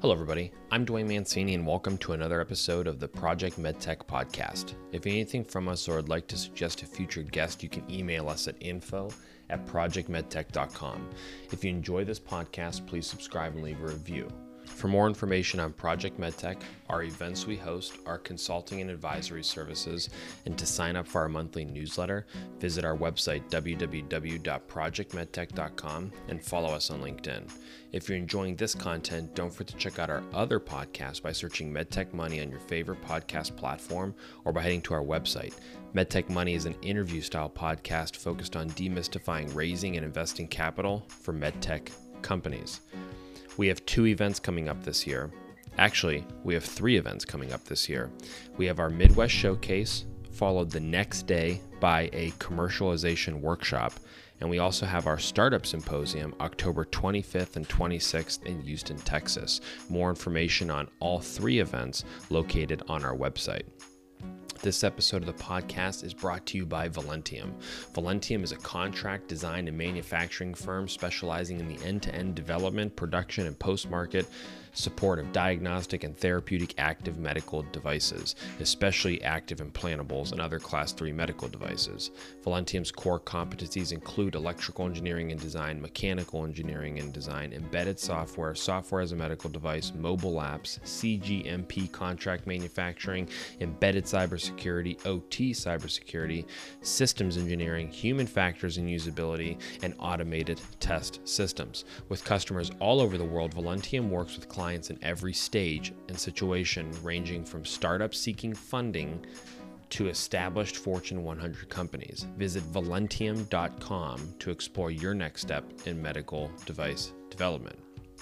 Hello, everybody. I'm Dwayne Mancini, and welcome to another episode of the Project MedTech podcast. If you need anything from us or would like to suggest a future guest, you can email us at info@projectmedtech.com. If you enjoy this podcast, please subscribe and leave a review. For more information on Project MedTech, our events we host, our consulting and advisory services, and to sign up for our monthly newsletter, visit our website, www.projectmedtech.com, and follow us on LinkedIn. If you're enjoying this content, don't forget to check out our other podcasts by searching MedTech Money on your favorite podcast platform or by heading to our website. MedTech Money is an interview-style podcast focused on demystifying raising and investing capital for MedTech companies. We have 2 events coming up this year. Actually, we have 3 events coming up this year. We have our Midwest Showcase, followed the next day by a commercialization workshop, and we also have our Startup Symposium October 25th and 26th in Houston, Texas. More information on all 3 events located on our website. This episode of the podcast is brought to you by Valentium. Valentium is a contract design and manufacturing firm specializing in the end-to-end development, production, and post-market support of diagnostic and therapeutic active medical devices, especially active implantables and other Class 3 medical devices. Valentium's core competencies include electrical engineering and design, mechanical engineering and design, embedded software, software as a medical device, mobile apps, CGMP contract manufacturing, embedded cybersecurity, OT cybersecurity, systems engineering, human factors and usability, and automated test systems. With customers all over the world, Valentium works with clients in every stage and situation, ranging from startups seeking funding to established Fortune 100 companies. Visit valentium.com to explore your next step in medical device development.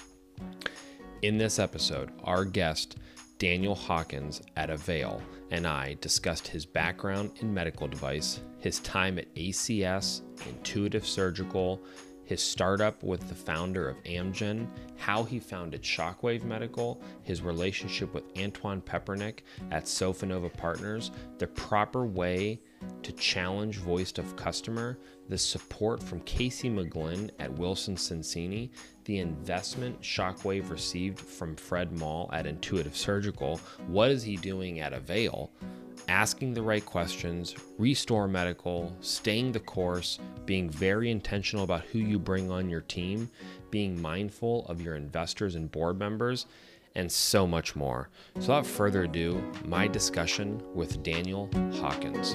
In this episode, our guest, Daniel Hawkins at Avail, and I discussed his background in medical device, his time at ACS, Intuitive Surgical, his startup with the founder of Amgen, how he founded Shockwave Medical, his relationship with Antoine Peppernick at Sofanova Partners, the proper way to challenge voice of customer, the support from Casey McGlynn at Wilson Sonsini, the investment Shockwave received from Fred Moll at Intuitive Surgical, what is he doing at Avail, asking the right questions, Restore Medical, staying the course, being very intentional about who you bring on your team, being mindful of your investors and board members, and so much more. So without further ado, my discussion with Daniel Hawkins.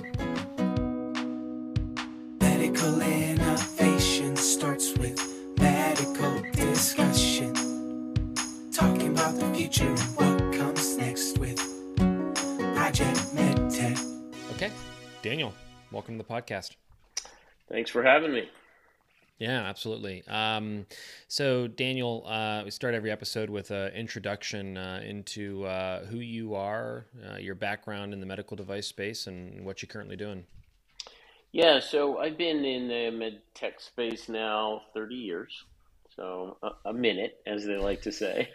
Medical innovation starts with medical discussion. Talking about the future and what comes next with Project MedTech. Okay, Daniel, welcome to the podcast. Thanks for having me. Yeah, absolutely. So Daniel, we start every episode with an introduction into who you are, your background in the medical device space, and what you're currently doing. Yeah, so I've been in the med tech space now 30 years, so a minute, as they like to say.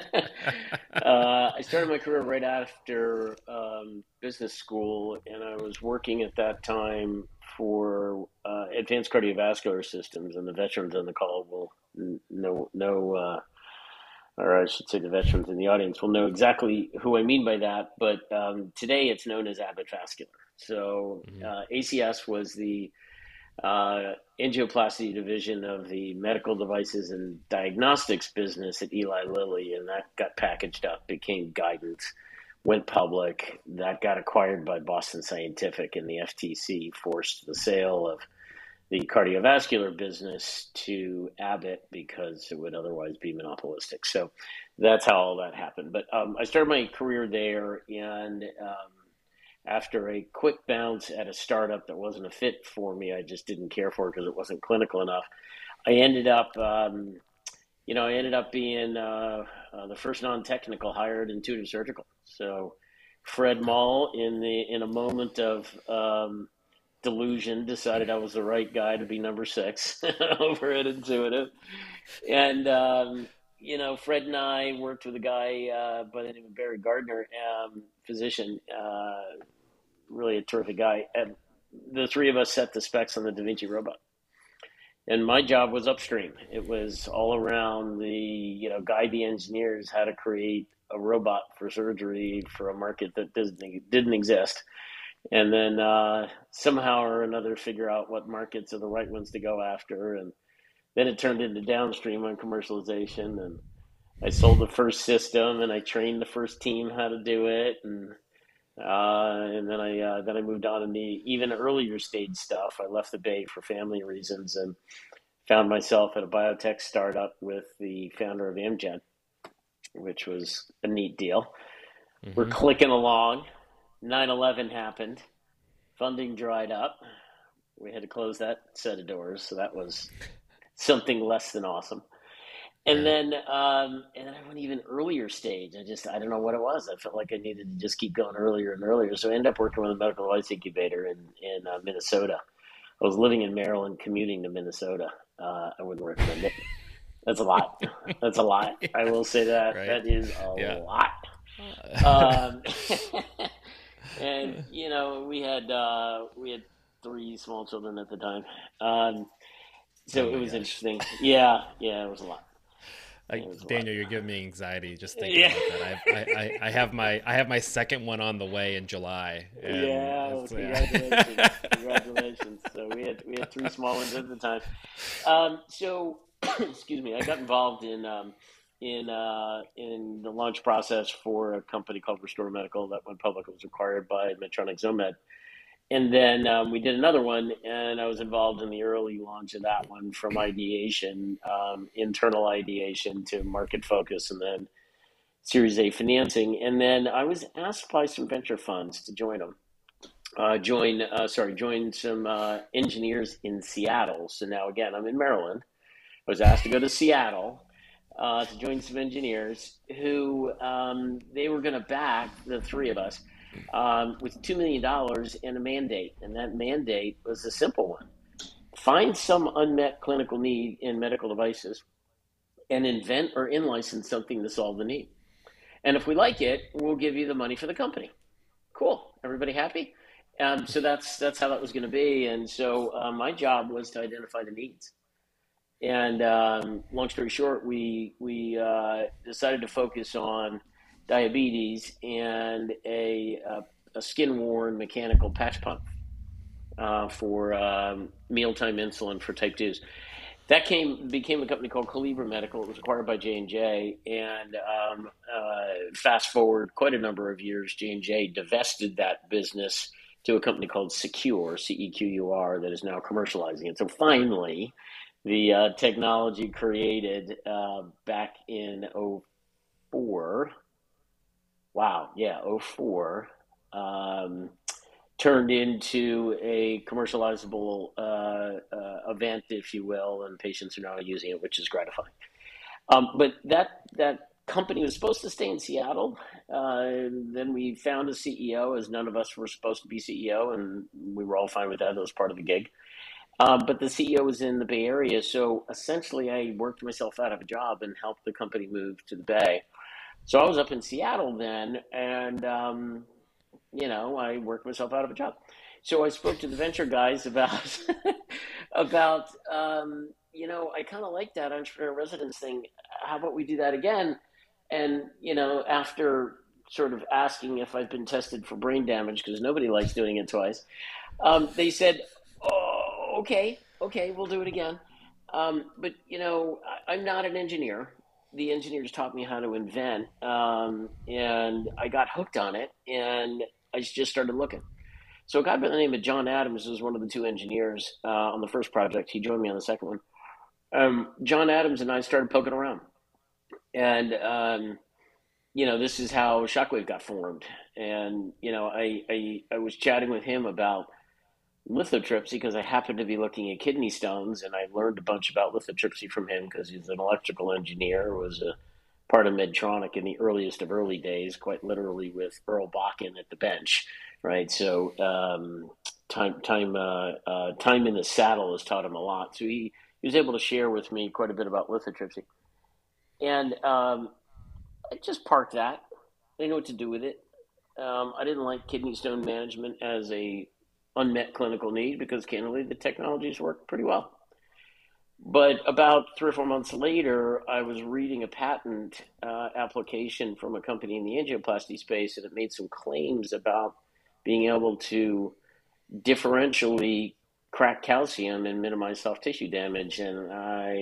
I started my career right after business school, and I was working at that time for advanced cardiovascular systems, and the veterans on the call will know, or I should say the veterans in the audience will know exactly who I mean by that, but today it's known as Abbott Vascular. So ACS was the angioplasty division of the medical devices and diagnostics business at Eli Lilly, and that got packaged up, became Guidance, went public. That got acquired by Boston Scientific, and the FTC forced the sale of the cardiovascular business to Abbott because it would otherwise be monopolistic. So that's how all that happened. But I started my career there, and after a quick bounce at a startup that wasn't a fit for me, I just didn't care for it because it wasn't clinical enough. I ended up, being the first non-technical hire at Intuitive Surgical. So Fred Moll, in a moment of delusion, decided I was the right guy to be number 6 over at Intuitive. And, Fred and I worked with a guy by the name of Barry Gardner, physician, really a terrific guy. And the 3 of us set the specs on the Da Vinci robot. And my job was upstream. It was all around guide the engineers how to create a robot for surgery for a market that didn't exist. And then somehow or another figure out what markets are the right ones to go after. And then it turned into downstream on commercialization. And I sold the first system and I trained the first team how to do it. And then I moved on in the even earlier stage stuff. I left the Bay for family reasons and found myself at a biotech startup with the founder of Amgen, which was a neat deal. We're clicking along. 9/11 happened. Funding dried up. We had to close that set of doors, so that was something less than awesome. And then I went even earlier stage. I don't know what it was. I felt like I needed to just keep going earlier and earlier. So I ended up working with a medical device incubator in Minnesota. I was living in Maryland, commuting to Minnesota. I wouldn't recommend it. That's a lot. That's a lot. I will say that. Right. That is a lot. And we had 3 small children at the time. So it was interesting. Yeah, it was a lot. Daniel, you're giving me anxiety just thinking about that. I have my second one on the way in July. And congratulations. So we had 3 small ones at the time. Excuse me. I got involved in the launch process for a company called Restore Medical that went public. It was acquired by Medtronic Zomed. And then we did another one, and I was involved in the early launch of that one, from ideation, internal ideation, to market focus, and then Series A financing. And then I was asked by some venture funds to join them. Join some engineers in Seattle. So now again, I'm in Maryland. I was asked to go to Seattle to join some engineers who they were going to back, the 3 of us, with $2 million and a mandate. And that mandate was a simple one. Find some unmet clinical need in medical devices and invent or in-license something to solve the need. And if we like it, we'll give you the money for the company. Cool. Everybody happy? So that's how that was going to be. And so my job was to identify the needs. And long story short, we decided to focus on diabetes and a skin-worn mechanical patch pump for mealtime insulin for type 2s. That became a company called Calibra Medical. It was acquired by J&J, and fast forward quite a number of years, J&J divested that business to a company called Secure, CEQUR, that is now commercializing it. So finally, the technology created back in 2004, turned into a commercializable event, if you will, and patients are now using it, which is gratifying. But that company was supposed to stay in Seattle. Then we found a CEO, as none of us were supposed to be CEO, and we were all fine with that. That was part of the gig. But the CEO was in the Bay Area, so essentially I worked myself out of a job and helped the company move to the Bay. So I was up in Seattle then, and I worked myself out of a job. So I spoke to the venture guys about I kind of like that entrepreneur residence thing. How about we do that again? And after sort of asking if I've been tested for brain damage, because nobody likes doing it twice, they said, "Oh, okay, we'll do it again." But I'm not an engineer. The engineers taught me how to invent, and I got hooked on it, and I just started looking. So a guy by the name of John Adams was one of the 2 engineers on the first project. He joined me on the second one. John Adams and I started poking around, and this is how Shockwave got formed. And I was chatting with him about lithotripsy because I happened to be looking at kidney stones, and I learned a bunch about lithotripsy from him because he's an electrical engineer, was a part of Medtronic in the earliest of early days, quite literally with Earl Bakken at the bench, right? So time in the saddle has taught him a lot. So he was able to share with me quite a bit about lithotripsy. And I just parked that. I didn't know what to do with it. I didn't like kidney stone management as a unmet clinical need because, candidly, the technologies work pretty well. But about 3 or 4 months later, I was reading a patent application from a company in the angioplasty space, and it made some claims about being able to differentially crack calcium and minimize soft tissue damage. And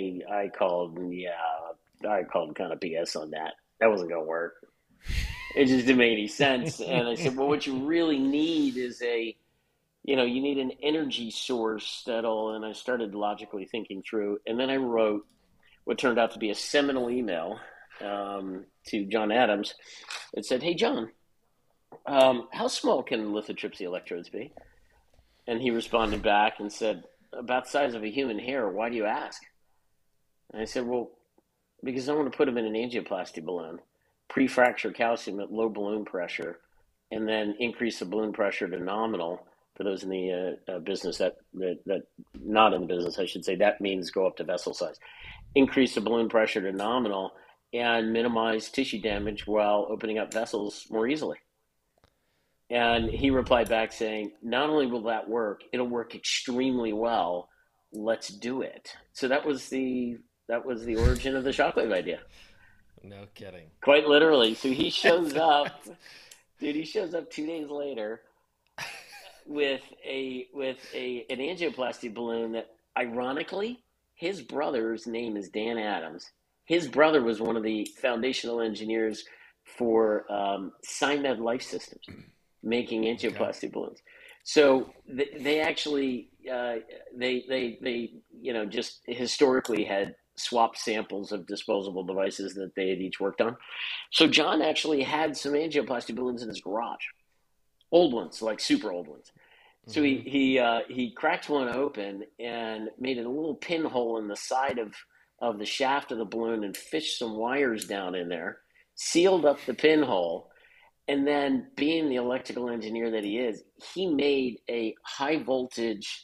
I called kind of BS on that. That wasn't going to work. It just didn't make any sense. And I said, well, what you really need is you need an energy source that'll, and I started logically thinking through, and then I wrote what turned out to be a seminal email to John Adams. It said, hey, John, how small can lithotripsy electrodes be? And he responded back and said, about the size of a human hair. Why do you ask? And I said, well, because I want to put them in an angioplasty balloon, pre-fracture calcium at low balloon pressure, and then increase the balloon pressure to nominal. For those in the business that not in the business, I should say, that means go up to vessel size. Increase the balloon pressure to nominal and minimize tissue damage while opening up vessels more easily. And he replied back saying, not only will that work, it'll work extremely well. Let's do it. So that was the origin of the shockwave idea. No kidding. Quite literally. So he shows up, dude. He shows up 2 days later with an angioplasty balloon that, ironically, his brother's name is Dan Adams. His brother was one of the foundational engineers for Symed Life Systems, making angioplasty balloons. So they actually they just historically had swapped samples of disposable devices that they had each worked on. So John actually had some angioplasty balloons in his garage, old ones, like super old ones. So he cracked one open and made a little pinhole in the side of the shaft of the balloon and fished some wires down in there, sealed up the pinhole, and then, being the electrical engineer that he is, he made a high voltage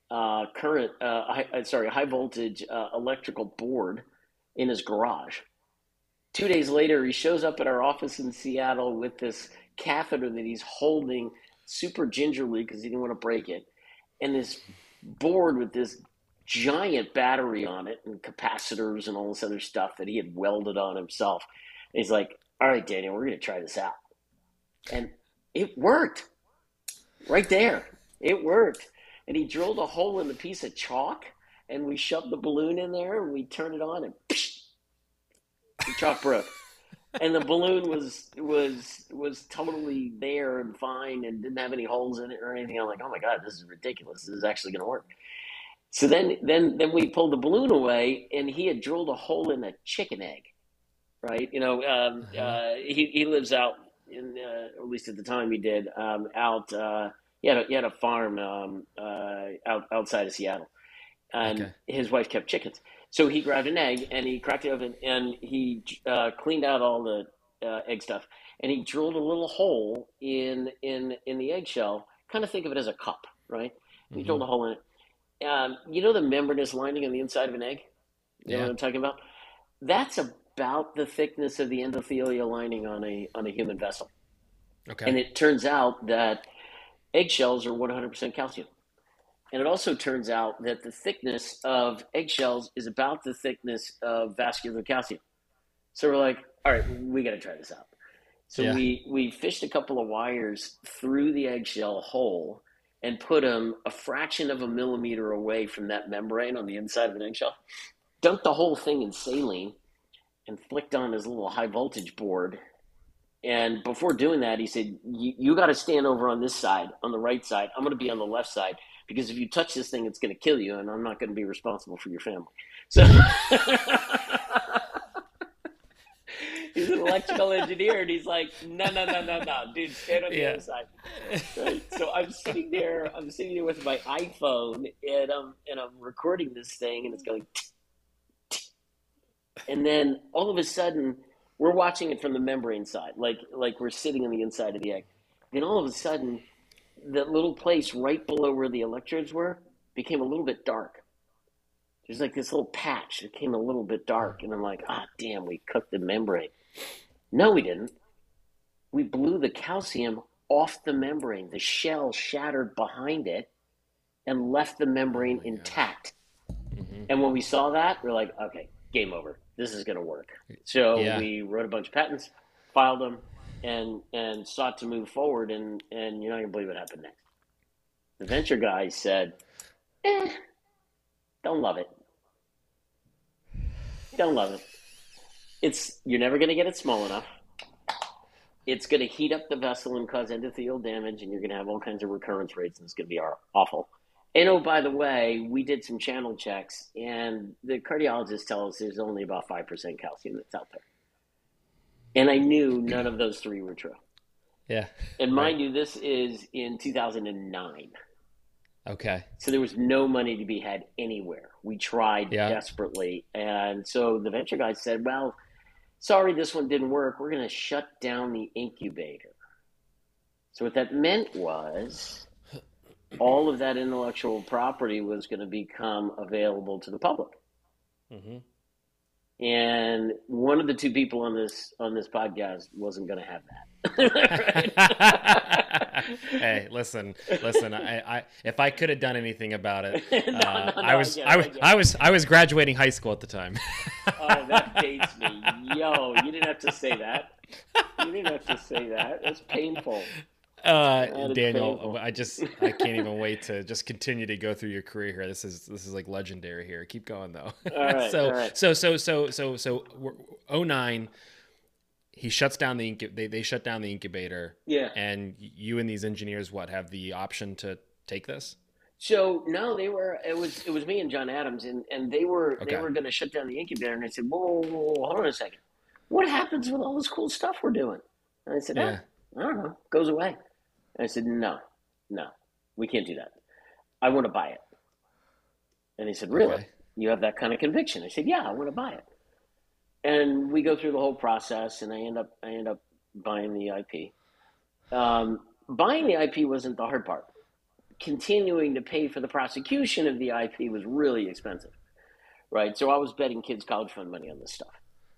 electrical board in his garage. 2 days later, he shows up at our office in Seattle with this catheter that he's holding super gingerly because he didn't want to break it, and this board with this giant battery on it and capacitors and all this other stuff that he had welded on himself. And he's like, all right, Daniel, we're going to try this out. And it worked right there. It worked. And he drilled a hole in the piece of chalk, and we shoved the balloon in there, and we turned it on, and psh, the chalk broke. And the balloon was totally there and fine and didn't have any holes in it or anything. I'm like, oh my God, this is ridiculous. This is actually going to work. So then we pulled the balloon away, and he had drilled a hole in a chicken egg, right? He lives out in, at least at the time he did, he had a farm outside of Seattle, and his wife kept chickens. So he grabbed an egg and he cracked it open and he cleaned out all the egg stuff, and he drilled a little hole in the eggshell. Kind of think of it as a cup, right? He drilled a hole in it. The membranous lining on the inside of an egg? You know what I'm talking about? That's about the thickness of the endothelial lining on a human vessel. Okay. And it turns out that eggshells are 100% calcium. And it also turns out that the thickness of eggshells is about the thickness of vascular calcium. So we're like, all right, we got to try this out. So we fished a couple of wires through the eggshell hole and put them a fraction of a millimeter away from that membrane on the inside of an eggshell, dunked the whole thing in saline, and flicked on his little high voltage board. And before doing that, he said, you got to stand over on this side, on the right side. I'm going to be on the left side, because if you touch this thing, it's going to kill you, and I'm not going to be responsible for your family. So he's an electrical engineer, and he's like, no, dude, stand on the other side. Right? So I'm sitting there with my iPhone, and I'm recording this thing, and it's going, and then all of a sudden, we're watching it from the membrane side, like we're sitting on the inside of the egg. Then all of a sudden, that little place right below where the electrodes were became a little bit dark. There's like this little patch that became a little bit dark. And I'm like, damn, we cooked the membrane. No, we didn't. We blew the calcium off the membrane. The shell shattered behind it and left the membrane intact. And when we saw that, we're like, okay, game over. This is going to work. So Yeah. we wrote a bunch of patents, filed them, and sought to move forward. And you're not going to believe what happened next. The venture guys said, don't love it. Don't love it. You're never going to get it small enough. It's going to heat up the vessel and cause endothelial damage, and you're going to have all kinds of recurrence rates, and it's going to be awful. And oh, by the way, we did some channel checks, and the cardiologists tell us there's only about 5% calcium that's out there. And I knew none of those three were true. Yeah. And mind you, this is in 2009. Okay. So there was no money to be had anywhere. We tried desperately. And so the venture guys said, well, sorry, this one didn't work. We're going to shut down the incubator. So what that meant was all of that intellectual property was going to become available to the public. Mm-hmm. And one of the two people on this podcast wasn't going to have that. Hey, listen. I if I could have done anything about it, I was graduating high school at the time. Oh, that dates me. Yo, you didn't have to say that. You didn't have to say that. It's painful. Daniel, I can't even wait to just continue to go through your career here. This is like legendary here. Keep going though. All right. So 09, he shuts down they shut down the incubator. Yeah. And you and these engineers have the option to take this? So no, it was me and John Adams, and they were going to shut down the incubator, and I said, whoa, hold on a second. What happens with all this cool stuff we're doing? And I said, I don't know, goes away. And I said, no, we can't do that. I want to buy it. And he said, really? Okay. You have that kind of conviction? I said, yeah, I want to buy it. And we go through the whole process, and I end up buying the IP. Buying the IP wasn't the hard part. Continuing to pay for the prosecution of the IP was really expensive, right? So I was betting kids' college fund money on this stuff.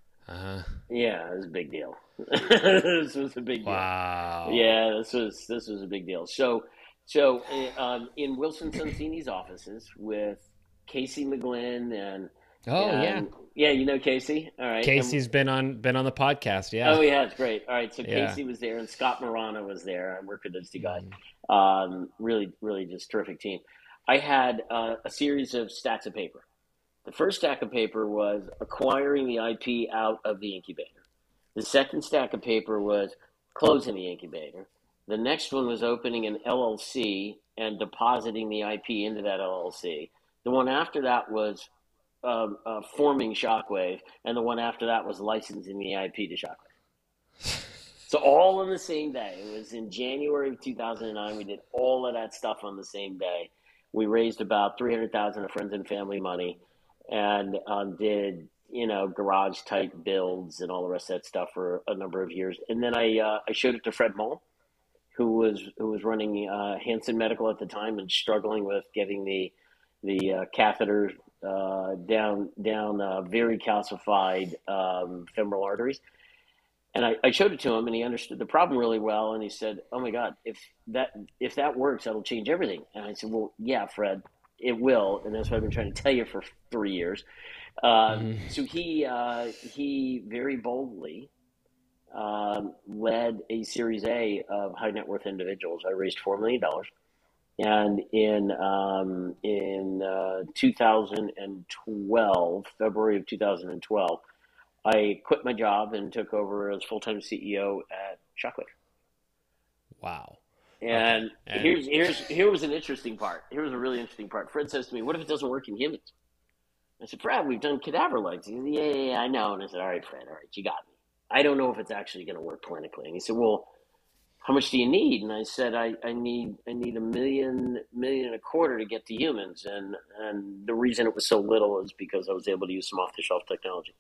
Yeah, it was a big deal. This was a big deal. Wow. Yeah, this was a big deal. So in Wilson Sonsini's offices with Casey McGlynn and you know Casey. All right, Casey's been on the podcast. Yeah. Oh yeah, it's great. All right, so Casey was there and Scott Morana was there. I worked with those two guys. Really, really just terrific team. I had a series of stacks of paper. The first stack of paper was acquiring the IP out of the incubator. The second stack of paper was closing the incubator. The next one was opening an LLC and depositing the IP into that LLC. The one after that was forming Shockwave, and the one after that was licensing the IP to Shockwave. So all on the same day. It was in January of 2009. We did all of that stuff on the same day. We raised about $300,000 of friends and family money, and did garage type builds and all the rest of that stuff for a number of years. And then I showed it to Fred Moll, who was running Hansen Medical at the time and struggling with getting the catheter down very calcified femoral arteries. And I showed it to him, and he understood the problem really well. And he said, "Oh my God, if that works, that'll change everything." And I said, "Well, yeah, Fred, it will." And that's what I've been trying to tell you for 3 years. So he very boldly led a Series A of high net worth individuals. I raised $4 million. And in 2012, February of 2012, I quit my job and took over as full-time CEO at Shockwave. Wow. And here was an interesting part. Here was a really interesting part. Fred says to me, "What if it doesn't work in humans?" I said, "Fred, we've done cadaver legs." He said, yeah, I know. And I said, "All right, Fred, all right, you got me. I don't know if it's actually going to work clinically." And he said, "Well, how much do you need?" And I said, I need $1.25 million to get to humans. And the reason it was so little is because I was able to use some off-the-shelf technology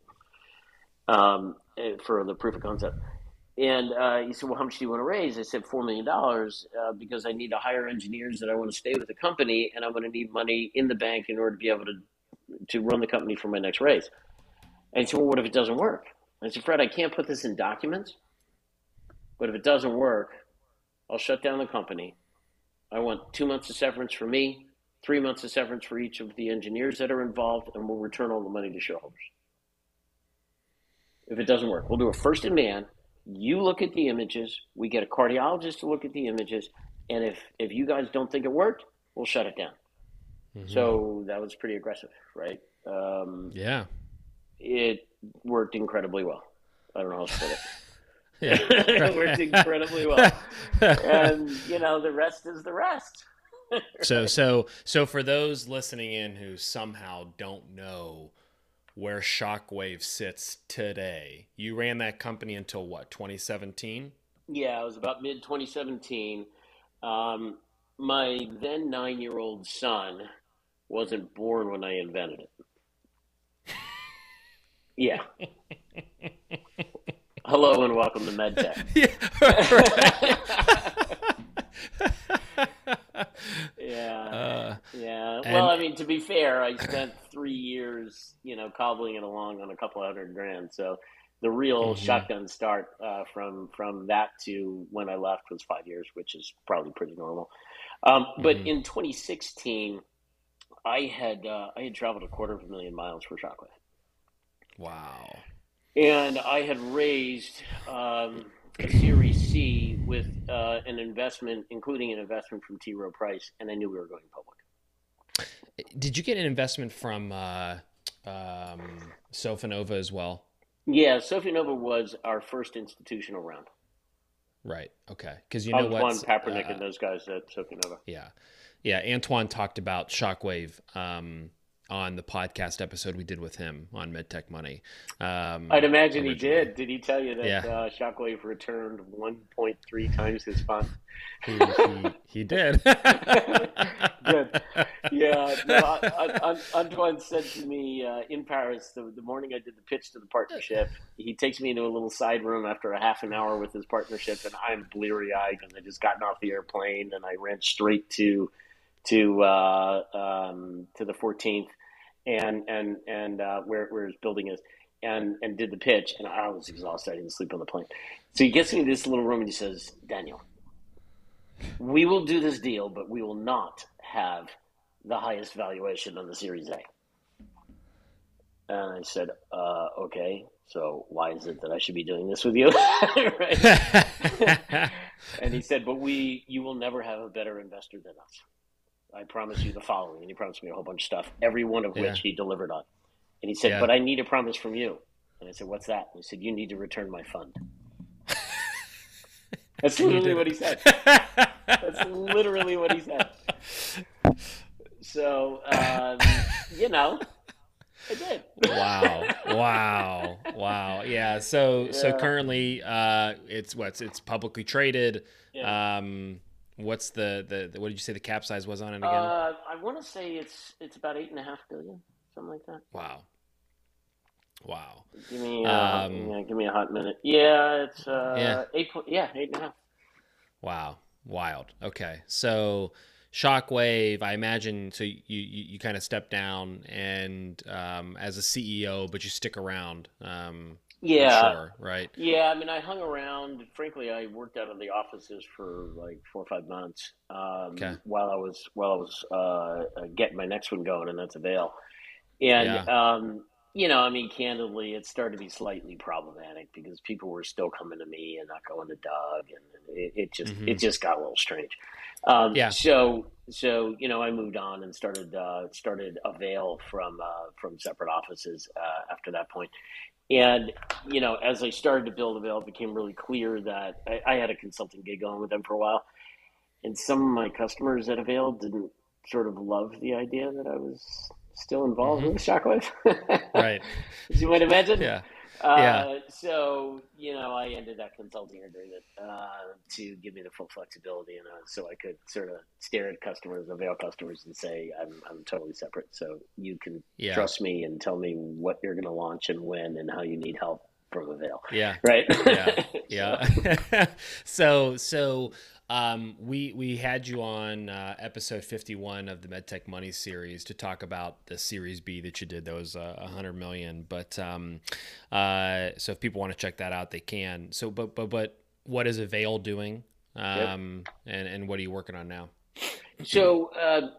for the proof of concept. And he said, "Well, how much do you want to raise?" I said, $4 million because I need to hire engineers that I want to stay with the company, and I'm going to need money in the bank in order to be able to run the company for my next raise. And he said, "Well, what if it doesn't work?" I said, "Fred, I can't put this in documents, but if it doesn't work, I'll shut down the company. I want 2 months of severance for me 3 months of severance for each of the engineers that are involved, and we'll return all the money to shareholders. If it doesn't work, we'll do a first in man. You look at the images. We get a cardiologist to look at the images. And if you guys don't think it worked, we'll shut it down. So that was pretty aggressive, right? Yeah. It worked incredibly well. I don't know how to put it. Yeah. It worked incredibly well. And, the rest is the rest. So for those listening in who somehow don't know where Shockwave sits today, you ran that company until what, 2017? Yeah, it was about mid 2017. My then 9-year-old son wasn't born when I invented it. Yeah. Hello and welcome to MedTech. Yeah. Well, I mean, to be fair, I spent 3 years, cobbling it along on a couple $100,000. So the real shotgun start from that to when I left was 5 years, which is probably pretty normal. But in 2016, I had traveled 250,000 miles for Shockwave. Wow. And I had raised a Series C with an investment, including an investment from T. Rowe Price, and I knew we were going public. Did you get an investment from Sofinova as well? Yeah, Sofinova was our first institutional round. Right. Okay. Because Antoine Papernick and those guys at Sofinova. Yeah. Antoine talked about Shockwave on the podcast episode we did with him on MedTech Money. I'd imagine originally. He did. Did he tell you that Shockwave returned 1.3 times his fund? He did. Good. Yeah. No, Antoine said to me in Paris the morning I did the pitch to the partnership, he takes me into a little side room after a half an hour with his partnership, and I'm bleary-eyed, and I just gotten off the airplane, and I ran straight to the 14th. And where his building is, and did the pitch, and I was exhausted. I didn't sleep on the plane. So he gets me to this little room and he says, "Daniel, we will do this deal, but we will not have the highest valuation on the Series A." And I said, "Okay, so why is it that I should be doing this with you?" Right? And he said, "But you will never have a better investor than us. I promise you the following," and he promised me a whole bunch of stuff, every one of which he delivered on. And he said, "But I need a promise from you." And I said, "What's that?" And he said, "You need to return my fund." That's literally what he said. That's literally what he said. So, I did. Wow. Yeah. So currently, it's publicly traded. Yeah. What's the what did you say the cap size was on it again? I want to say it's about $8.5 billion, something like that. Wow. Give me a hot minute. Yeah, it's 8.5. Wow, wild. Okay, so Shockwave, I imagine. So you kind of step down and as a CEO, but you stick around. Yeah. Sure, right. Yeah, I mean, I hung around. Frankly, I worked out of the offices for like 4 or 5 months while I was getting my next one going, and that's Avail. And I mean, candidly, it started to be slightly problematic because people were still coming to me and not going to Doug, and it just got a little strange. So I moved on and started Avail from separate offices after that point. And, as I started to build Avail, it became really clear that I had a consulting gig going with them for a while. And some of my customers at Avail didn't sort of love the idea that I was still involved with Shockwave. Right. As you might imagine. Yeah. So, I ended that consulting agreement to give me the full flexibility, and so I could sort of stare at customers, Avail customers, and say, I'm totally separate. So you can trust me and tell me what you're going to launch and when and how you need help from Avail. Yeah. Right. Yeah. So we had you on episode 51 of the MedTech Money series to talk about the Series B that you did. That was $100 million. But so if people want to check that out, they can. So, but what is Avail doing? And what are you working on now? So,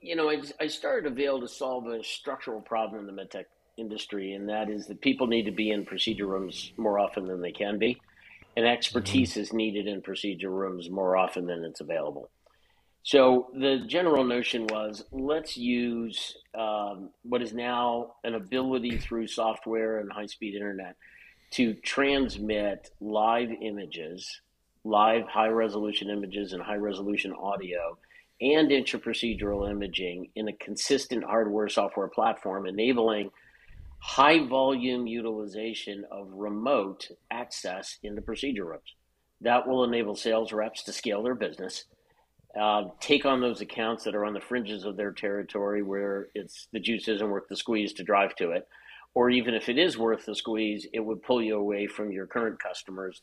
I started Avail to solve a structural problem in the medtech industry, and that is that people need to be in procedure rooms more often than they can be, and Mm-hmm. expertise is needed in procedure rooms more often than it's available. So the general notion was let's use what is now an ability through software and high speed internet to transmit live images, live high resolution images and high resolution audio, and intraprocedural imaging in a consistent hardware software platform, enabling high volume utilization of remote access in the procedure rooms. That will enable sales reps to scale their business, take on those accounts that are on the fringes of their territory where it's the juice isn't worth the squeeze to drive to it, or even if it is worth the squeeze, it would pull you away from your current customers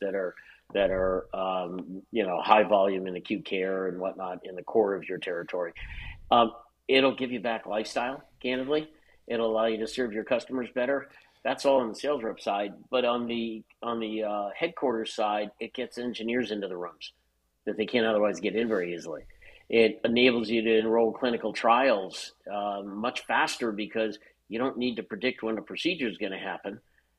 that are high volume in acute care and whatnot in the core of your territory. Um, it'll give you back lifestyle, candidly. It'll allow you to serve your customers better. That's all on the sales rep side, but on the headquarters side, it gets engineers into the rooms that they can't otherwise get in very easily. It enables you to enroll clinical trials much faster because you don't need to predict when a procedure is going to happen.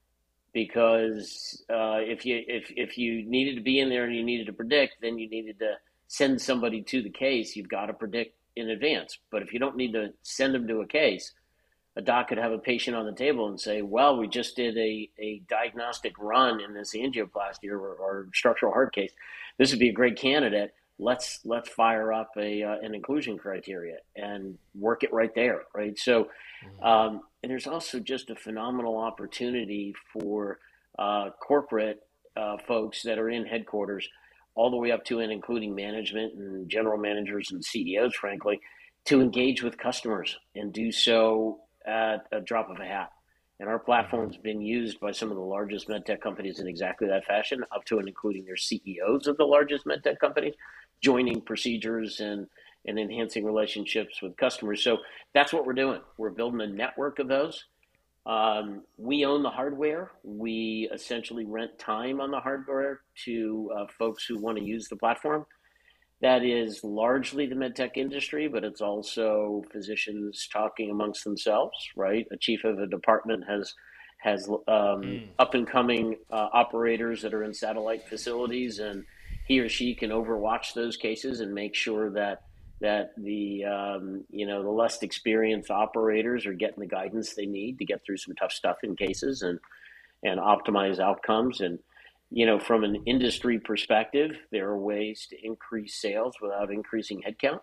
Because if you needed to be in there and you needed to predict, then you needed to send somebody to the case. You've got to predict in advance. But if you don't need to send them to a case, a doc could have a patient on the table and say, well, we just did a diagnostic run in this angioplasty or structural heart case. This would be a great candidate. Let's fire up an inclusion criteria and work it right there, right? So, and there's also just a phenomenal opportunity for corporate folks that are in headquarters, all the way up to and including management and general managers and CEOs, frankly, to engage with customers and do so at a drop of a hat. And our Mm-hmm. platform's been used by some of the largest medtech companies in exactly that fashion, up to and including their CEOs of the largest medtech companies, joining procedures and enhancing relationships with customers. So that's what we're doing. We're building a network of those. We own the hardware. We essentially rent time on the hardware to folks who want to use the platform. That is largely the medtech industry, but it's also physicians talking amongst themselves, right? A chief of a department has Mm. up and coming operators that are in satellite facilities, and he or she can overwatch those cases and make sure that the less experienced operators are getting the guidance they need to get through some tough stuff in cases and optimize outcomes. And from an industry perspective, there are ways to increase sales without increasing headcount.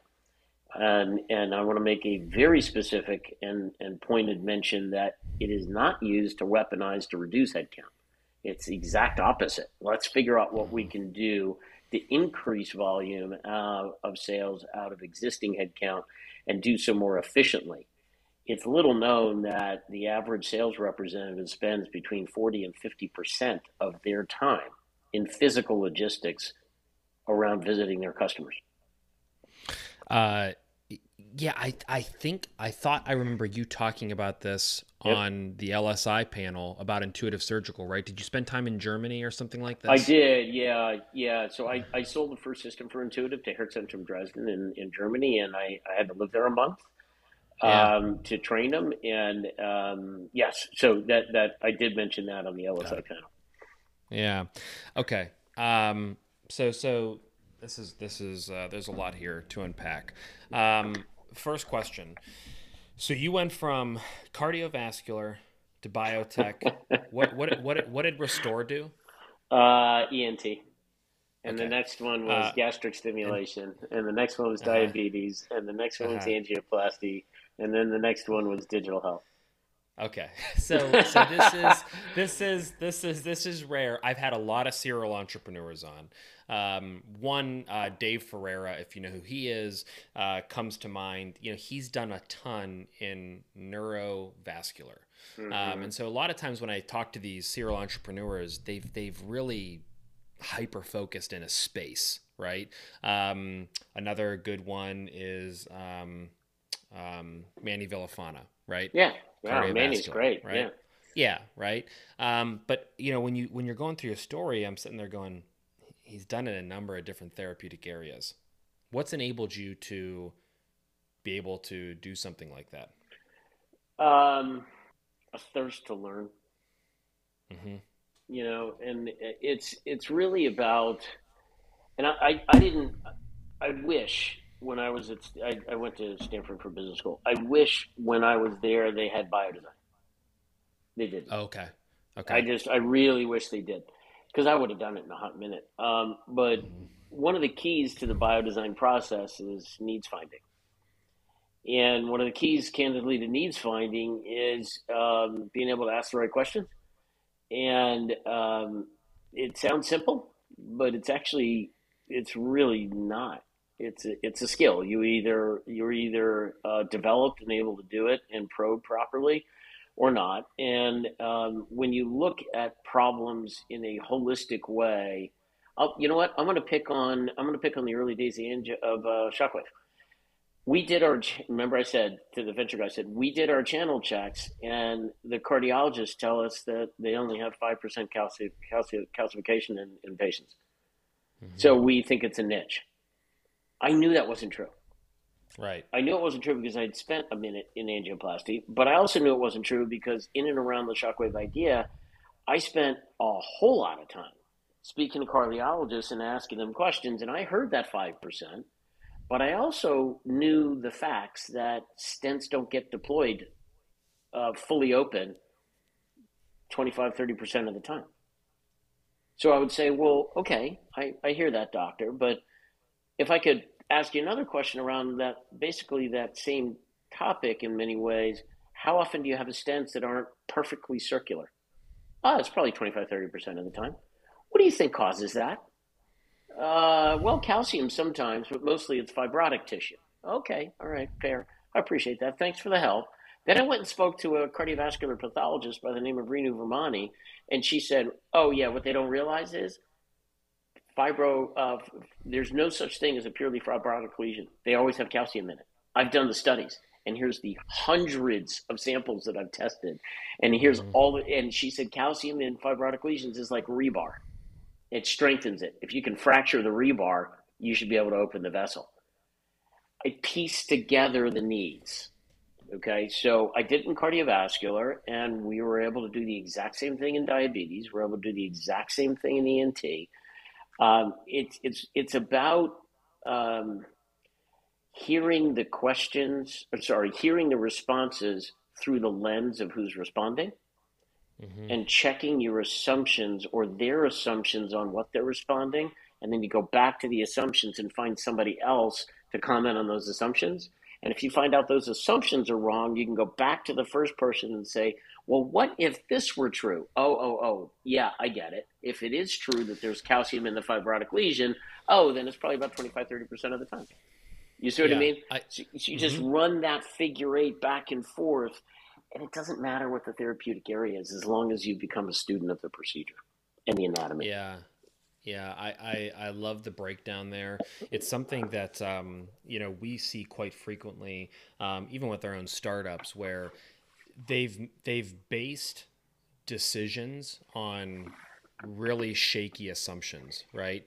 And I want to make a very specific and pointed mention that it is not used to weaponize to reduce headcount. It's the exact opposite. Let's figure out what we Mm-hmm. can do to increase volume of sales out of existing headcount and do so more efficiently. It's little known that the average sales representative spends between 40 and 50% of their time in physical logistics around visiting their customers. Uh, yeah, I thought I remember you talking about this Yep, on the LSI panel about Intuitive Surgical, right? Did you spend time in Germany or something like I this? did. Yeah, yeah. So I sold the first system for Intuitive to Herzzentrum Dresden in Germany, and I had to live there a month Yeah, to train them. And yes, so that I did mention that on the got LSI it. panel. Yeah. Okay. So this is there's a lot here to unpack. First question. So you went from cardiovascular to biotech. What did Restore do? ENT. And the Okay. next one was Uh, gastric and stimulation, and the next one was uh-huh. diabetes, and the next one was Uh-huh. angioplasty, and then the next one was digital health. Okay. So this is rare. I've had a lot of serial entrepreneurs on. One Dave Ferreira, if you know who he is, comes to mind. He's done a ton in neurovascular. Hmm. And so a lot of times when I talk to these serial entrepreneurs, they've really hyper focused in a space, right? Another good one is Manny Villafana, right? Yeah, yeah, Manny's Cardiovascular, great. Yeah. right? Yeah, right. But when you're going through your story, I'm sitting there going, he's done it in a number of different therapeutic areas. What's enabled you to be able to do something like that? A thirst to learn, Mm-hmm. and it's really about, and I didn't, I wish when I was I went to Stanford for business school. I wish when I was there they had biodesign. They didn't. Oh, okay. Okay. I really wish they did, because I would have done it in a hot minute. But Mm-hmm. one of the keys to the biodesign process is needs finding. And one of the keys, candidly, to needs finding is being able to ask the right questions. And it sounds simple, but it's really not. It's a skill. You're either developed and able to do it and probe properly, or not. And when you look at problems in a holistic way, you know what? I'm going to pick on the early days of Shockwave. We did our, remember I said to the venture guy, I said, we did our channel checks, and the cardiologists tell us that they only have 5% calcification in patients. Mm-hmm. So we think it's a niche. I knew that wasn't true. Right. I knew it wasn't true because I'd spent a minute in angioplasty, but I also knew it wasn't true because in and around the Shockwave idea, I spent a whole lot of time speaking to cardiologists and asking them questions, and I heard that 5%. But I also knew the facts that stents don't get deployed fully open 25-30% of the time. So I would say, well, okay, I hear that, doctor, but if I could ask you another question around that, basically that same topic in many ways, how often do you have stents that aren't perfectly circular? It's probably 25-30% of the time. What do you think causes that? Well, calcium sometimes, but mostly it's fibrotic tissue. Okay, all right, fair. I appreciate that. Thanks for the help. Then I went and spoke to a cardiovascular pathologist by the name of Renu Vermani, and she said, "Oh yeah, what they don't realize is fibro. There's no such thing as a purely fibrotic lesion. They always have calcium in it. I've done the studies, and here's the hundreds of samples that I've tested, and here's Mm-hmm. all. And she said calcium in fibrotic lesions is like rebar. It strengthens it. If you can fracture the rebar, you should be able to open the vessel. I pieced together the needs. Okay, so I did it in cardiovascular, and we were able to do the exact same thing in diabetes. We're able to do the exact same thing in ENT. It's about um, hearing the questions, or sorry, hearing the responses through the lens of who's responding, Mm-hmm. and checking your assumptions or their assumptions on what they're responding. And then you go back to the assumptions and find somebody else to comment on those assumptions. And if you find out those assumptions are wrong, you can go back to the first person and say, well, what if this were true? Oh, yeah, I get it. If it is true that there's calcium in the fibrotic lesion, then it's probably about 25-30% of the time. You see what I Yeah. mean? So you just Mm-hmm. run that figure eight back and forth, and it doesn't matter what the therapeutic area is, as long as you become a student of the procedure and the anatomy. Yeah. Yeah, I love the breakdown there. It's something that we see quite frequently, even with our own startups, where they've based decisions on really shaky assumptions, right?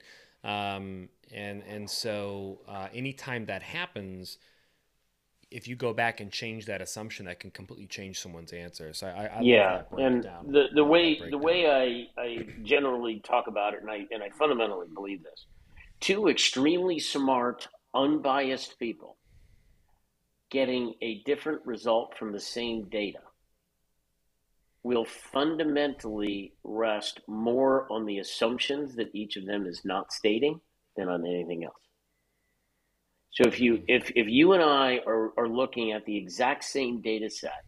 And so anytime that happens, if you go back and change that assumption, that can completely change someone's answer. So I love Yeah, that and breakdown. the Love that way the breakdown. way I generally talk about it, and I fundamentally believe this: two extremely smart, unbiased people getting a different result from the same data will fundamentally rest more on the assumptions that each of them is not stating than on anything else. So Mm-hmm. if you and I are looking at the exact same data set,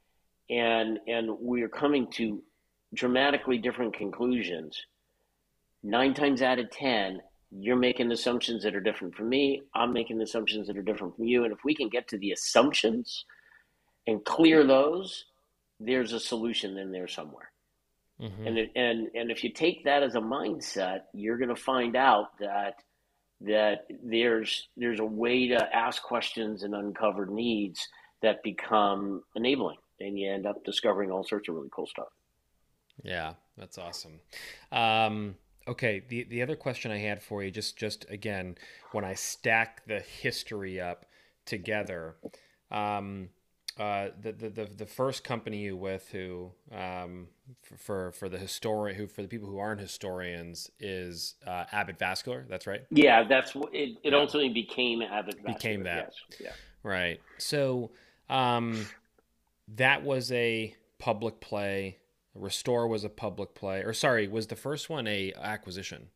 and we're coming to dramatically different conclusions, 9 times out of 10, you're making assumptions that are different from me. I'm making assumptions that are different from you. And if we can get to the assumptions and clear those, there's a solution in there somewhere. Mm-hmm. And if you take that as a mindset, you're going to find out that there's a way to ask questions and uncover needs that become enabling, and you end up discovering all sorts of really cool stuff. Yeah, that's awesome. Um, okay, the other question I had for you, just again, when I stack the history up together. The first company you with who for the people who aren't historians is Abbott Vascular. That's right. Yeah, that's what it. It Yeah, ultimately became Abbott became Vascular. that. Yes. Yeah. Right. So that was a public play. Restore was a public play. Or sorry, was the first one a acquisition?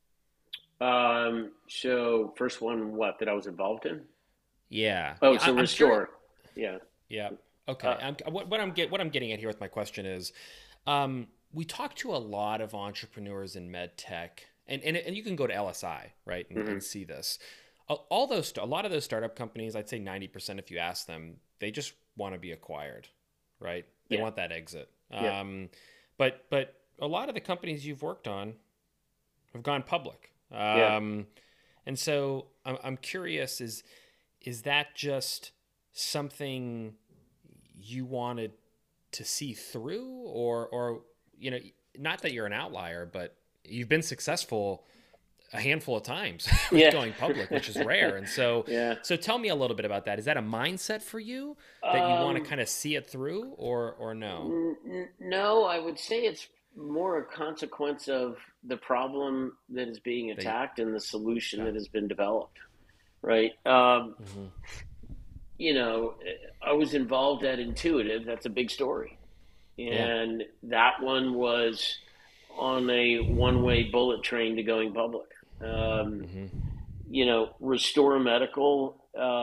So first one, what that I was involved in? Yeah. Oh, Yeah. so I'm curious. Restore. Yeah. Yeah. Okay. Uh, What I'm getting at here with my question is, we talk to a lot of entrepreneurs in med tech, and you can go to LSI, right, and mhm. see this. A lot of those startup companies, I'd say 90%, if you ask them, they just want to be acquired, right? They Yeah. want that exit. Yeah. But a lot of the companies you've worked on have gone public. Yeah. And so I'm curious, is that just something you wanted to see through, or not that you're an outlier, but you've been successful a handful of times with Yeah. going public, which is rare. And so Yeah. so tell me a little bit about that. Is that a mindset for you that you want to Um, kind of see it through, or no? no, I would say it's more a consequence of the problem that is being They attacked and the solution yeah. that has been developed, right? Hmm. You know, I was involved at Intuitive. That's a big story. Yeah. And that one was on a one-way bullet train to going public. Um, Hmm. Restore Medical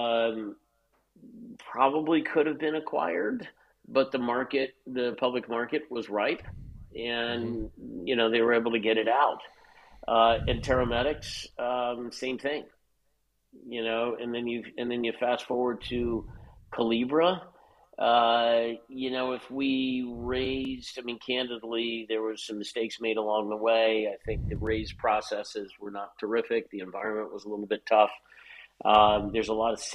probably could have been acquired, but the public market was ripe, Hmm. and they were able to get it out. And Teramedics, same thing. And then you fast forward to Calibra. If we raised, I mean, candidly, there was some mistakes made along the way. I think the raise processes were not terrific. The environment was a little bit tough. There's a lot of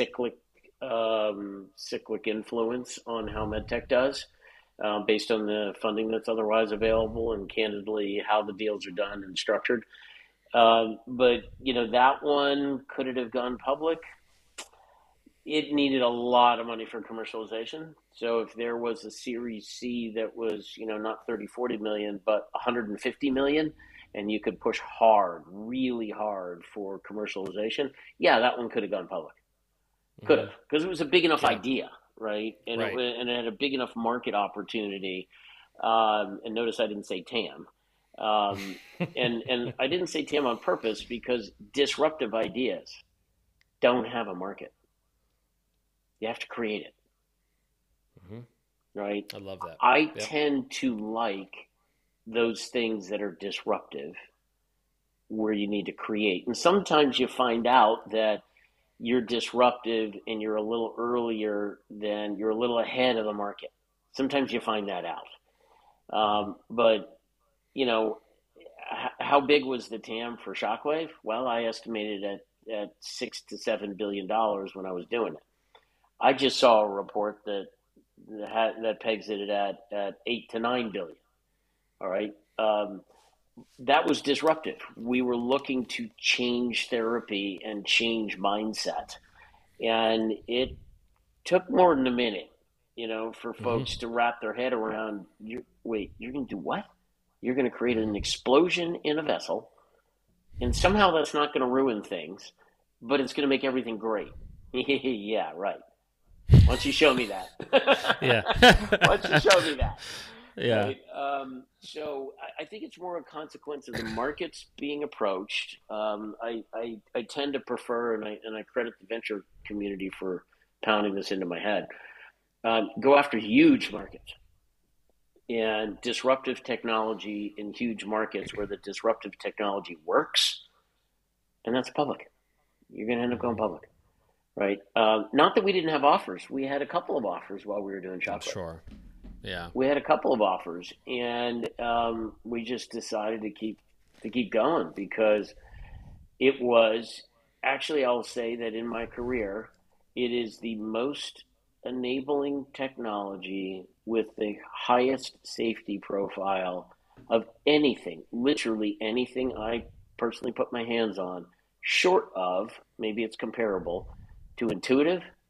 cyclic influence on how medtech does, based on the funding that's otherwise available, and candidly how the deals are done and structured. But that one, could it have gone public? It needed a lot of money for commercialization. So if there was a Series C that was, not 30, 40 million, but 150 million, and you could push hard, really hard for commercialization, yeah, that one could have gone public. Could have, Hmm. because it was a big enough Yeah. idea, right? And Right. it had a big enough market opportunity. And notice I didn't say TAM. And I didn't say TAM on purpose, because disruptive ideas don't have a market. You have to create it, Hmm. right? I love that. I Yep. tend to like those things that are disruptive, where you need to create. And sometimes you find out that you're disruptive and you're a little ahead of the market. Sometimes you find that out. But, you know, how big was the TAM for Shockwave? Well, I estimated at $6 to $7 billion when I was doing it. I just saw a report that pegs it at 8 to 9 billion. All right, that was disruptive. We were looking to change therapy and change mindset, and it took more than a minute, for Hmm. folks to wrap their head around. Wait, you're going to do what? You're going to create an explosion in a vessel, and somehow that's not going to ruin things, but it's going to make everything great. Yeah, right. Why don't you show me that? Yeah. Why don't you show me that? Yeah. Right. So I think it's more a consequence of the markets being approached. I tend to prefer, and I credit the venture community for pounding this into my head. Go after huge markets and disruptive technology in huge markets where the disruptive technology works, and that's public. You're going to end up going Hmm. public, right? Not that we didn't have offers. We had a couple of offers while we were doing I'm Shockwave. sure. Yeah. We had a couple of offers, and we just decided to keep going, because it was actually, I'll say that in my career, it is the most enabling technology with the highest safety profile of anything, literally anything I personally put my hands on, short of, maybe it's comparable to Intuitive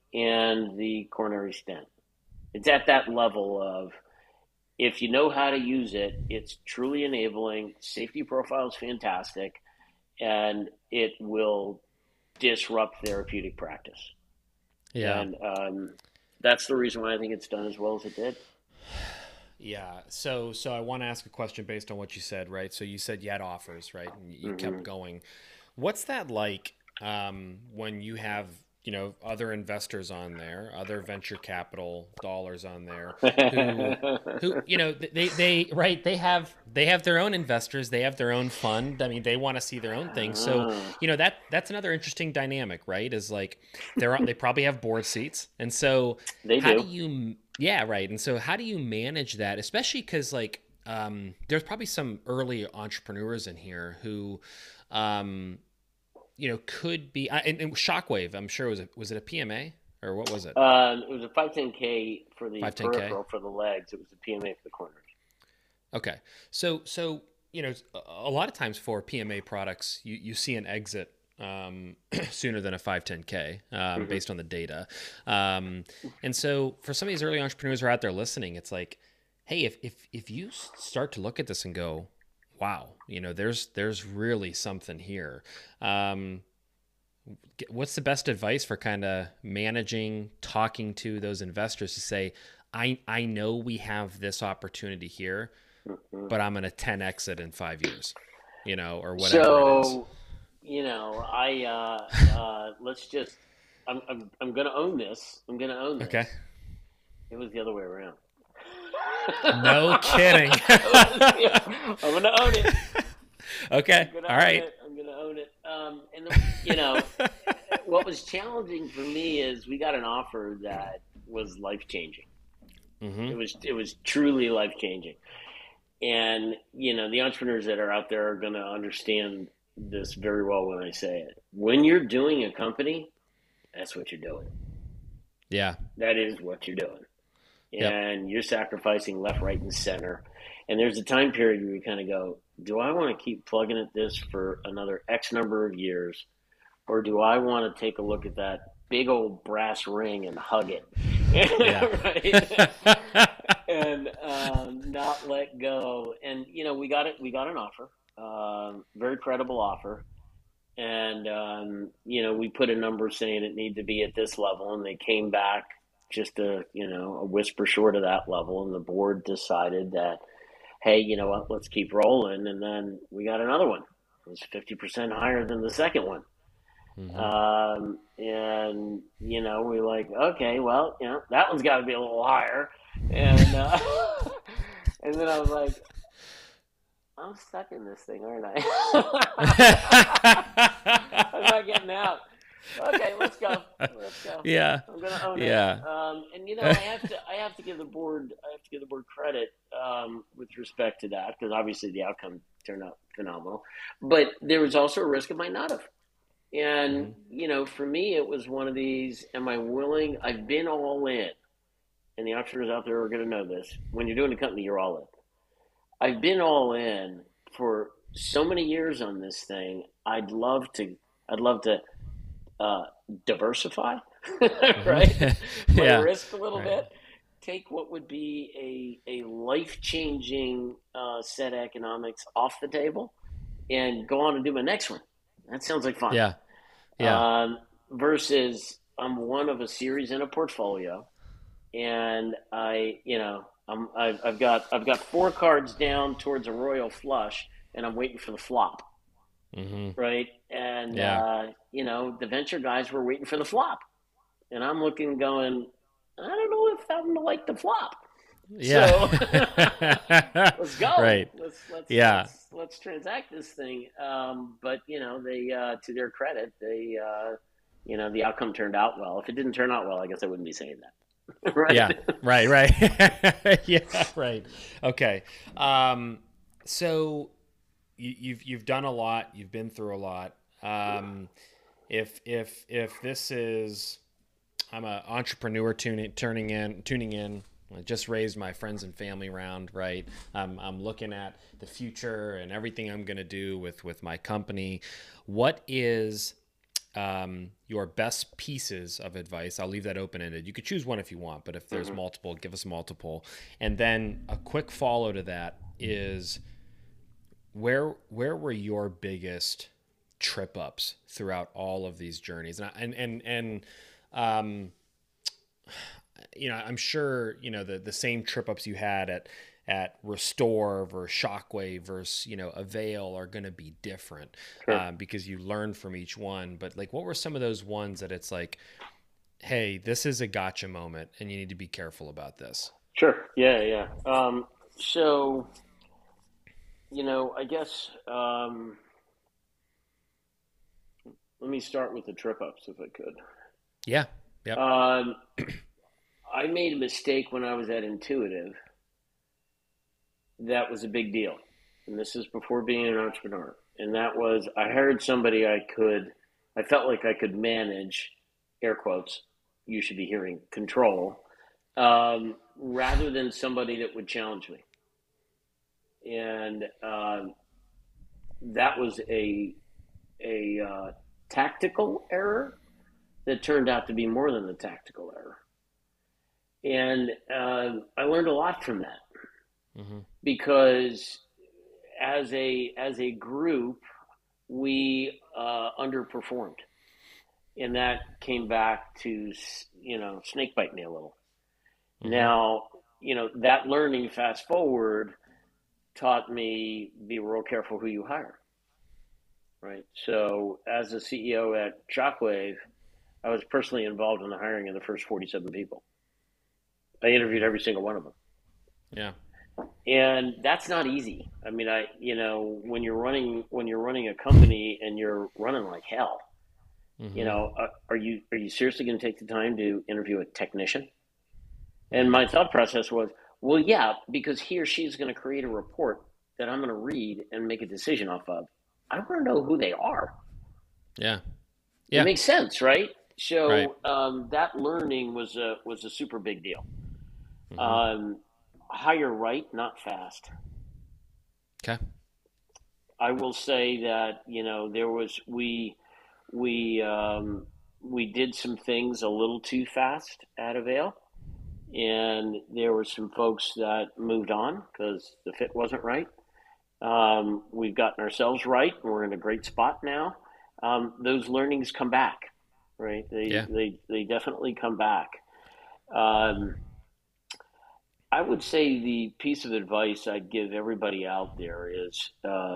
and the coronary stent. It's at that level of, if you know how to use it, it's truly enabling. Safety profile is fantastic, and it will disrupt therapeutic practice. Yeah. And that's the reason why I think it's done as well as it did. Yeah. So I want to ask a question based on what you said, right? So you said you had offers, right? And you kept going. What's that like when you have, other investors on there, other venture capital dollars on there who they have their own investors, they have their own fund. I mean, they want to see their own thing. So, that's another interesting dynamic, right? Is like they probably have board seats. And so yeah, right. And so how do you manage that? Especially because there's probably some early entrepreneurs in here who could be, and Shockwave, I'm sure was it a PMA or what was it? It was a 510K for the 510K? Peripheral for the legs. It was a PMA for the corners. Okay. So, a lot of times for PMA products, you see an exit sooner than a 510K based on the data. And so for some of these early entrepreneurs who are out there listening, it's like, hey, if you start to look at this and go, wow, there's really something here. What's the best advice for kind of managing, talking to those investors to say, I know we have this opportunity here, but I'm going to 10X it in 5 years, or whatever it is. I'm going to own this. Okay. It was the other way around. No kidding. I'm going to own it. Okay. All right. I'm going to own it. What was challenging for me is we got an offer that was life-changing. Mm-hmm. It was truly life-changing. And, the entrepreneurs that are out there are going to understand this very well when I say it. When you're doing a company, that's what you're doing. Yeah. That is what you're doing. Yep. And you're sacrificing left, right, and center. And there's a time period where you kind of go, do I want to keep plugging at this for another X number of years? Or do I want to take a look at that big old brass ring and hug it? Right? And not let go. And, we got an offer, very credible offer. And, we put a number saying it needed to be at this level, and they came back just a whisper short of that level. And the board decided that, hey, you know what, let's keep rolling. And then we got another one. It was 50% higher than the second one. Mm-hmm. And, we're like, okay, well, that one's got to be a little higher. And, and then I was like, I'm stuck in this thing, aren't I? I'm not getting out. Okay, let's go. Yeah. I'm gonna own it. And I have to give the board credit with respect to that, because obviously the outcome turned out phenomenal. But there was also a risk it might not have. And for me, it was one of these: am I willing? I've been all in, and the entrepreneurs out there are going to know this. When you're doing a company, you're all in. I've been all in for so many years on this thing. I'd love to diversify, right? Yeah. Risk a little bit. Take what would be a life-changing set of economics off the table, and go on and do my next one. That sounds like fun. Yeah. Versus I'm one of a series in a portfolio, and I've got 4 cards down towards a royal flush, and I'm waiting for the flop. Mm-hmm. Right. And, the venture guys were waiting for the flop, and I'm looking going, I don't know if I'm going to like the flop. Yeah. So let's go. Right. Let's transact this thing. But they, to their credit, they, the outcome turned out well. If it didn't turn out well, I guess I wouldn't be saying that. Right. Yeah. Right. Yeah. Right. Okay. So you've done a lot. You've been through a lot. If this is, I'm an entrepreneur tuning in. I just raised my friends and family round, right? I'm looking at the future and everything I'm going to do with my company. What is your best pieces of advice. I'll leave that open-ended. You could choose one if you want, but if there's multiple, give us multiple. And then a quick follow to that is where were your biggest trip ups throughout all of these journeys? And I'm sure, the same trip ups you had at Restore versus Shockwave versus, Avail are going to be different. Sure. Because you learn from each one. But like, what were some of those ones that it's like, hey, this is a gotcha moment and you need to be careful about this? Sure. Yeah. So, I guess, let me start with the trip ups if I could. Yeah. Yep. I made a mistake when I was at Intuitive. That was a big deal. And this is before being an entrepreneur. And that was, I hired somebody I felt like I could manage, air quotes, you should be hearing, control, rather than somebody that would challenge me. And that was a tactical error that turned out to be more than a tactical error. And I learned a lot from that. Mm-hmm. Because as a group, we underperformed, and that came back to snake bite me a little. Mm-hmm. Now, that learning, fast forward, taught me be real careful who you hire. Right. So as a CEO at Shockwave, I was personally involved in the hiring of the first 47 people. I interviewed every single one of them. Yeah. And that's not easy. I mean, when you're running a company and you're running like hell, mm-hmm. Are you seriously going to take the time to interview a technician? And my thought process was, well, yeah, because he or she is going to create a report that I'm going to read and make a decision off of. I want to know who they are. Yeah. It makes sense, right? So right. That learning was a super big deal. Mm-hmm. Hire right, not fast. Okay. I will say that we did some things a little too fast at Avail, and there were some folks that moved on because the fit wasn't right. We've gotten ourselves right. We're in a great spot now. Those learnings come back, right? They definitely come back. I would say the piece of advice I'd give everybody out there is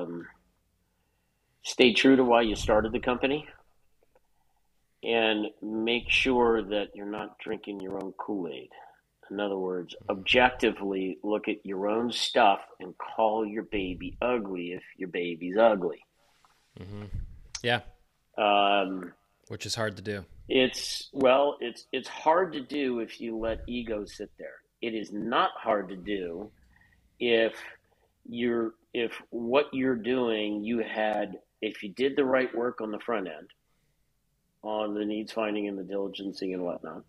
stay true to why you started the company and make sure that you're not drinking your own Kool-Aid. In other words, objectively look at your own stuff and call your baby ugly if your baby's ugly. Mm-hmm. Yeah. Which is hard to do. It's hard to do if you let ego sit there. It is not hard to do if what you're doing, if you did the right work on the front end, on the needs finding and the diligencing and whatnot,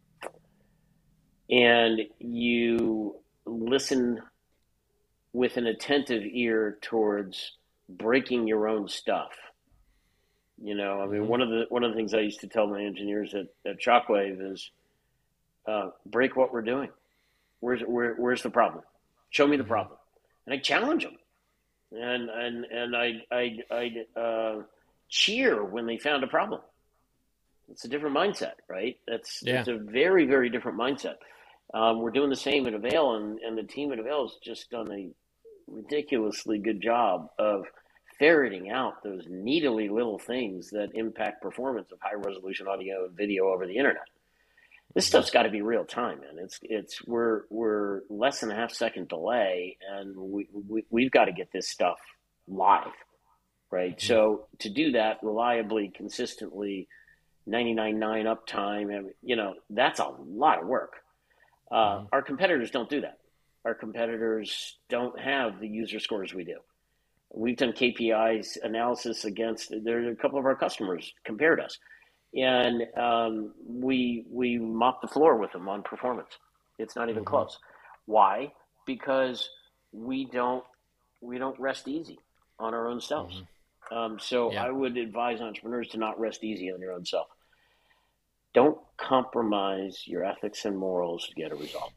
and you listen with an attentive ear towards breaking your own stuff. One of the things I used to tell my engineers at Shockwave is break what we're doing. Where's the problem? Show me the problem, and I challenge them, and I cheer when they found a problem. It's a different mindset, right? It's a very, very different mindset. We're doing the same at Avail, and the team at Avail has just done a ridiculously good job of ferreting out those needly little things that impact performance of high resolution audio and video over the internet. This stuff's got to be real time, man. We're less than a half second delay, and we've got to get this stuff live, right? Mm-hmm. So to do that reliably, consistently, 99.9 uptime, that's a lot of work. Our competitors don't do that. Our competitors don't have the user scores we do. We've done KPIs analysis there are a couple of our customers compared us. And we mop the floor with them on performance. It's not even close. Why? Because we don't rest easy on our own selves. So Yeah. I would advise entrepreneurs to not rest easy on your own self. Don't compromise your ethics and morals to get a result.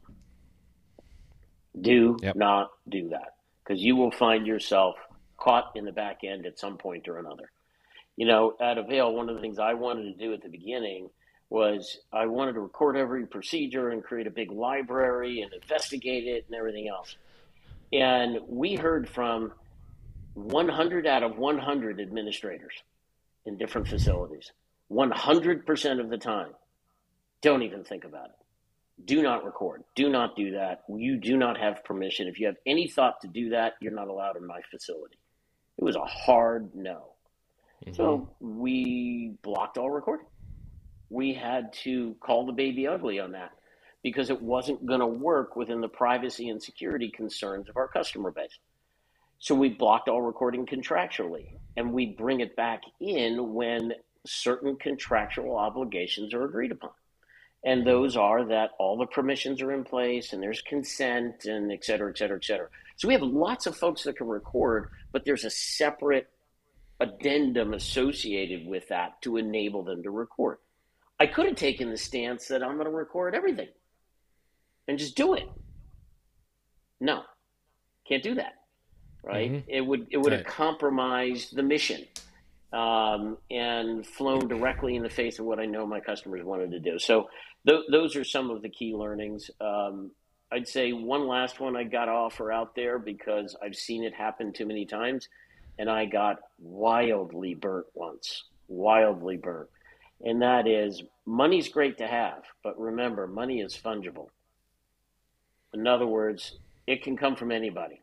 Do Yep. not do that, because you will find yourself caught in the back end at some point or another. At Avail, one of the things I wanted to do at the beginning was I wanted to record every procedure and create a big library and investigate it and everything else. And we heard from 100 out of 100 administrators in different facilities, 100% of the time, don't even think about it. Do not record. Do not do that. You do not have permission. If you have any thought to do that, you're not allowed in my facility. It was a hard no. Mm-hmm. So we blocked all recording. We had to call the baby ugly on that because it wasn't going to work within the privacy and security concerns of our customer base. So we blocked all recording contractually, and we bring it back in when certain contractual obligations are agreed upon. And those are that all the permissions are in place and there's consent and et cetera, et cetera, et cetera. So we have lots of folks that can record, but there's a separate addendum associated with that to enable them to record. I could have taken the stance that I'm going to record everything and just do it. No, can't do that, right? Mm-hmm. It would have compromised the mission and flown directly in the face of what I know my customers wanted to do. So those are some of the key learnings. I'd say one last one I got to offer out there because I've seen it happen too many times, and I got wildly burnt once, wildly burnt. And that is, money's great to have, but remember, money is fungible. In other words, it can come from anybody,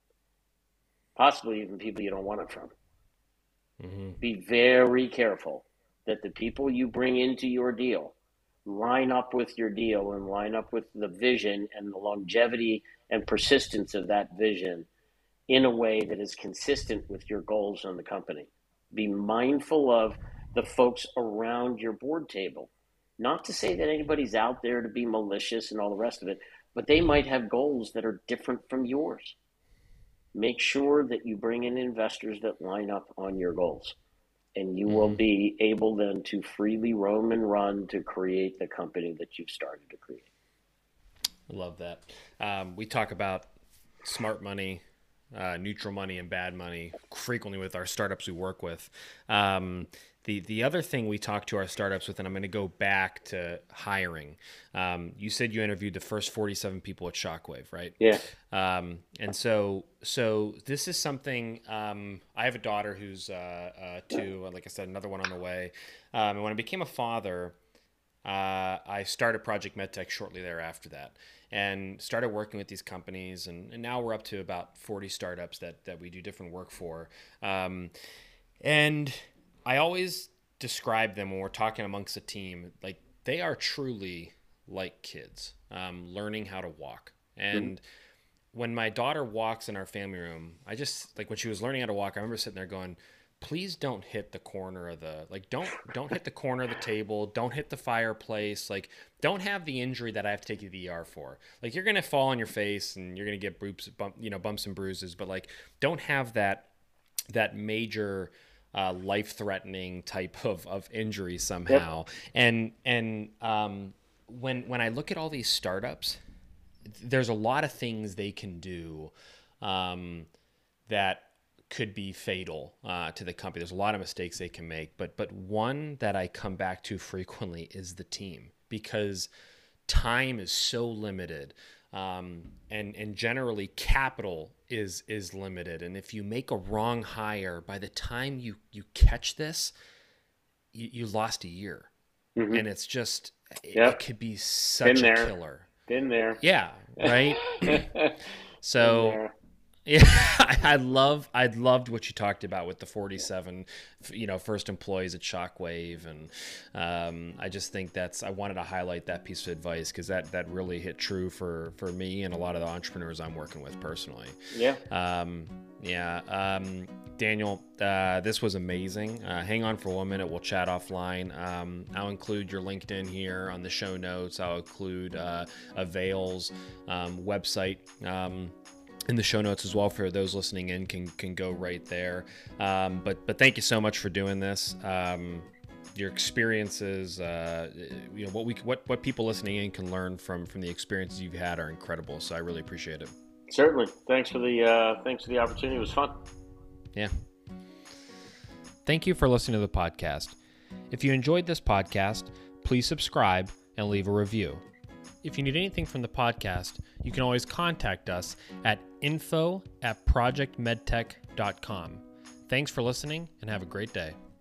possibly even people you don't want it from. Mm-hmm. Be very careful that the people you bring into your deal line up with your deal and line up with the vision and the longevity and persistence of that vision in a way that is consistent with your goals on the company. Be mindful of the folks around your board table. Not to say that anybody's out there to be malicious and all the rest of it, but they might have goals that are different from yours. Make sure that you bring in investors that line up on your goals, and you will be able then to freely roam and run to create the company that you've started to create. I love that. We talk about smart money, neutral money, and bad money frequently with our startups we work with. The other thing we talk to our startups with, and I'm going to go back to hiring. You said you interviewed the first 47 people at Shockwave, right? Yeah. And so this is something, I have a daughter who's 2, like I said, another one on the way. And when I became a father, I started Project MedTech shortly thereafter that, and started working with these companies. And now we're up to about 40 startups that we do different work for. And I always describe them when we're talking amongst a team, like they are truly like kids, learning how to walk. And when my daughter walks in our family room, I just, like when she was learning how to walk, I remember sitting there going, please don't hit the corner of the, like, don't hit the corner of the table. Don't hit the fireplace. Like, don't have the injury that I have to take you to the ER for. Like, you're going to fall on your face and you're going to get bumps and bruises, but like, don't have that major, life-threatening type of injury somehow. Yep. And when I look at all these startups, there's a lot of things they can do that could be fatal to the company. There's a lot of mistakes they can make, but one that I come back to frequently is the team, because time is so limited. And generally capital is limited. And if you make a wrong hire, by the time you catch this, you lost a year. Mm-hmm. And it's just, it could be such a killer. Been there. Yeah. Right. So yeah, I loved what you talked about with the 47, first employees at Shockwave. And I just think I wanted to highlight that piece of advice because that really hit true for me and a lot of the entrepreneurs I'm working with personally. Yeah. Daniel, this was amazing. Hang on for 1 minute. We'll chat offline. I'll include your LinkedIn here on the show notes. I'll include Avail's website. in the show notes as well for those listening in can go right there. But thank you so much for doing this. Your experiences, what people listening in can learn from the experiences you've had are incredible. So I really appreciate it. Certainly. Thanks for the opportunity. It was fun. Yeah. Thank you for listening to the podcast. If you enjoyed this podcast, please subscribe and leave a review. If you need anything from the podcast, you can always contact us at info@projectmedtech.com. Thanks for listening and have a great day.